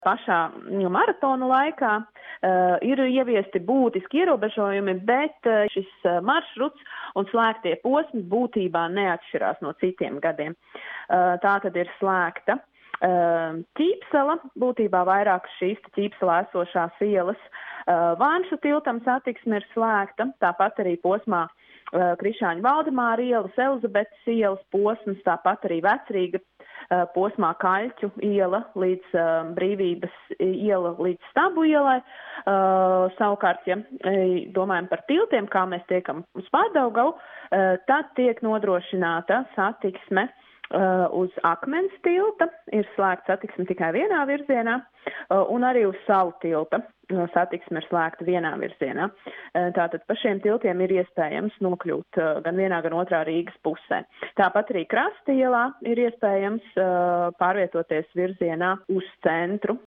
Pašā maratona laikā ir ieviesti būtiski ierobežojumi, bet šis maršruts un slēgtie posmi būtībā neatšķirās no citiem gadiem. Tā tad ir slēgta Ķīpsela, būtībā vairāk šīs Ķīpselā esošās ielas. Vanšu tiltam satiksme ir slēgta, tāpat arī posmā Krišāņu Valdemāra ielas, Elizabetes ielas posms, tāpat arī Vecrīga posmā Kaļķu iela līdz Brīvības iela līdz Stabu ielai. Savukārt, ja domājam par tiltiem, kā mēs tiekam uz Pārdaugavu, tad tiek nodrošināta satiksme uz Akmens tilta, ir slēgta satiksme tikai vienā virzienā, un arī uz Salu tilta satiksme ir slēgta vienā virzienā. Tātad pa šiem tiltiem ir iespējams nokļūt gan vienā, gan otrā Rīgas pusē. Tāpat arī Krasta ielā ir iespējams pārvietoties virzienā uz centru.